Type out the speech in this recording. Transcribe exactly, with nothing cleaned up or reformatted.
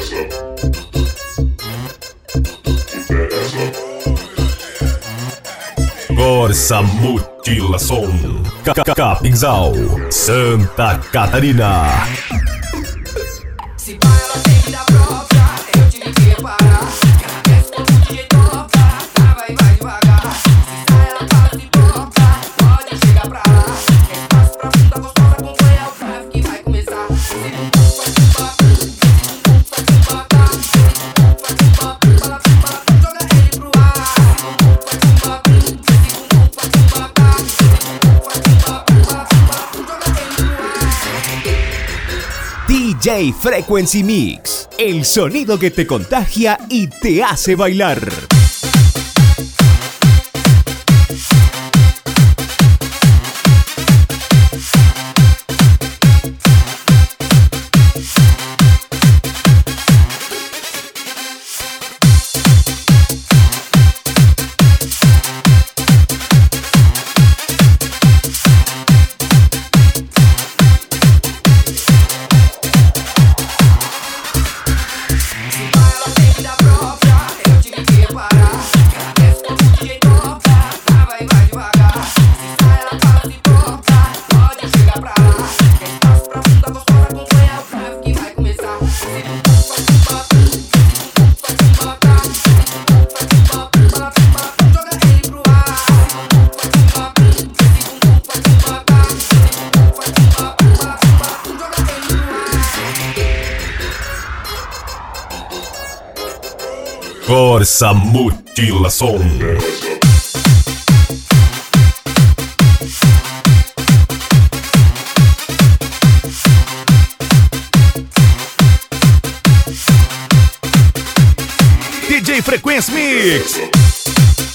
Corsa Mutilação, Capinzal, Santa Catarina. Se pá, ela tem vida própria, eu tive que reparar. Ela desce como de jeito louca, trava e vai devagar. Se sai, ela faz de boca, pode chegar pra lá. Espaço pra fruta gostosa, acompanha o tráfego que vai começar. Joga ele pro ar. D J Frequency Mix, el sonido que te contagia y te hace bailar. Corsa Mutilação. D J Frequency Mix.